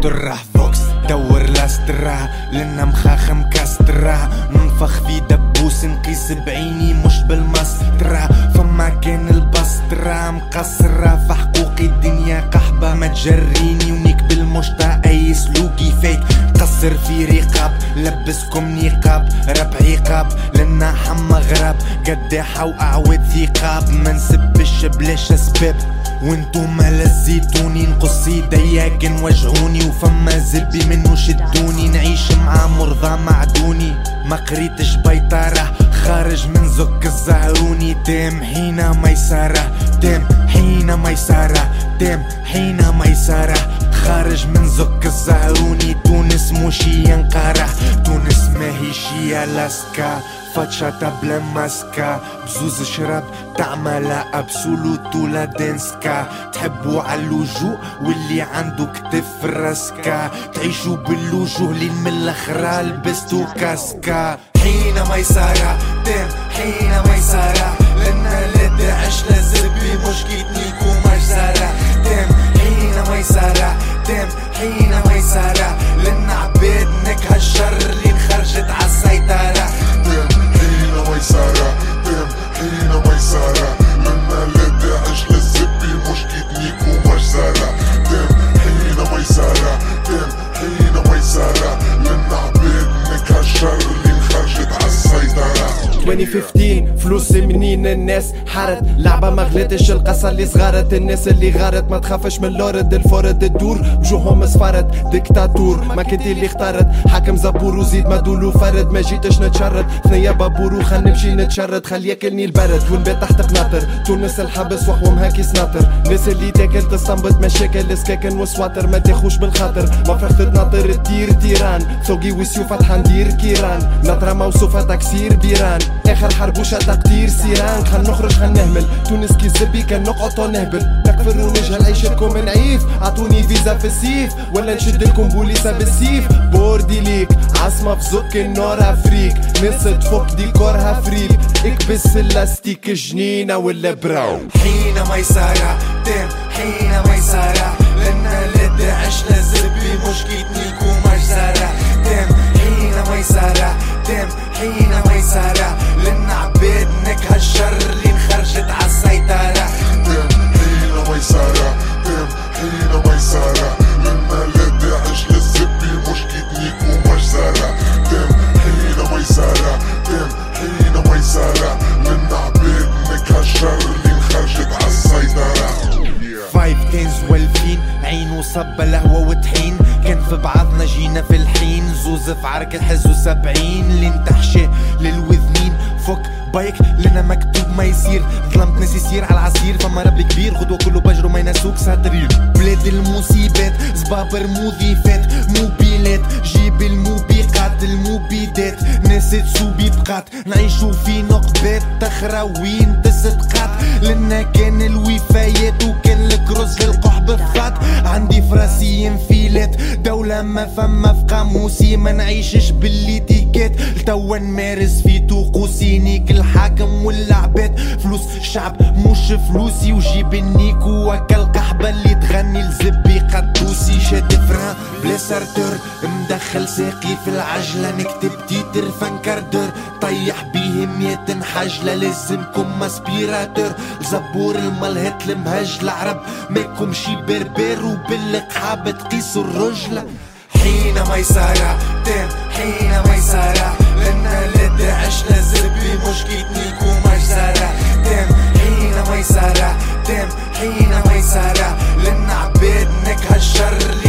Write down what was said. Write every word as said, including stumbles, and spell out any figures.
درة فوكس دور لاسترا لنا مخاخ مكاسترا ننفخ في دبوس نقيس بعيني مش بالمسطرة فما كان البسطرة مقصرة في حقوقي الدنيا قحبة ما تجريني ونيك بالمشطة اي سلوكي فيك قصر في رقاب لبسكم نقاب رب عقاب لنا حما غراب قداحة واعود ثقاب ما نسبش بلاش اسباب وانتم لزيتوني نقص ايديا كان وجعوني وفما زبي منو شدوني نعيش مع مرضى معدوني ما قريتش بيطارة خارج من زك الزهروني تام حين ميسارة تام حين ميسارة تام حين ميسارة خارج من زك الزهروني تونس موشي ينقارة تونس ماهي شي لاسكا فاتشاتا بلا ماسكا بزوز شرب تعمل ابسولوت ولا دنسكا تحبوا عاللجوء واللي عنده كتف راسكا تعيشوا بالوجوه اللي من الاخرى لبستو كاسكا حين ميسارة تام حين ميسارة لنا لا داعش لا زبي مش كيتنيكو مجزرة تام حين ميسارة تام حين ميسارة لنا عباد نكها الشر اللي خرجت عالسيطرة تام حين ميسارة تام حين ميسارة لنا لا داعش لا زبي مش كيتنيكو مجزرة تام حين ميسارة تام حين ميسارة لنا عباد نكها الشر اللي خرجت عالسيطرة ألفين وخمسطاش فلوس منين الناس حارت لعبة ما غلطش القصة اللي صغارت الناس اللي غارت ما تخافش من لورد الفورد الدور وجوههم صفارت ديكتاتور ما كنتي اللي اختارت حاكم زبور وزيد ما دولو فرد ما جيتش نتشرد ثنيا بابور وخل نمشي نتشرد خلي ياكلني البرد ونبات تحت قناطر تونس الحبس وحوم هاكي سناطر ناس اللي تاكل تستنبط مشاكل سكاكن وسواطر ما تاخوش بالخاطر ما فرحت تناطر تدير تيران ثوقي وسيو فتحة ندير كيران نطرة موصوفة تكسير بيران اخر حربوشة تقدير سيران خل نخرج خل نهمل تونس كي زبي كان نقعد ونهبل نكفر ونجهل عيشتكم نعيف عطوني فيزا في السيف ولا نشدلكم بوليسة بالسيف بوردي ليك عاصمة في زك النور افريك ناس تفك ديكورها فريل اكبس اللاستيك جنينة ولا براو حين ميسارة تام حين ميسارة لنا لا داعش لا زبي مش كيتنيكو مجزرة تام حين ميسارة تام حين ميسارة لنا عباد نكها الشر اللي خرجت عالسيطرة تام حين ميسارة تام حين ميسارة لنا لا داعش لا زبي مش كيتنيكو مجزرة تام حين ميسارة تام حين ميسارة لنا عباد نكها الشر اللي خرجت عالسيطرة فايف تنز والفين عين وصب الهوى وطحين كان في بعضنا جينا في الحين زوز في عرك الحز وسبعين اللي انتحشاه للوذنين فك بايك لنا مكتوب ما يصير ظلمت ناس يصير على العصير فما رب كبير غدوة كله بجرو ما ينسوك ساترين بلاد المصيبات زبابر مضيفات موبيلات جيب الموبقات المبيدات ناس تسوبي بقات نعيشو في نقبات تخراوين تصدقات لنا كان الوفايات وكان الكروز في القحب فات عندي فراسي انفيلات دولة ما فما في قاموسي ما نعيشش بالليتيكات توا نمارس في طقوسي نيك الحاكم والعباد فلوس الشعب مش فلوسي وجيب النيكو وكا القحبة اللي تغني الزبي قدوسي شاد فران بلا سارتور مدخل ساقي في العجلة نكتب تيتر فانكاردور طيح بيه مية حجلة لازمكم اسبيراتور زبور الملهات المهج العرب ماكم شي بربر وبالقحابة تقيسوا الرجلة حين ميسارة تام حين ميسارة لنا لا داعش لا زبي مش كيتنيكو مجزرة تام حين ميسارة تام حين ميسارة لنا عباد نكها الشر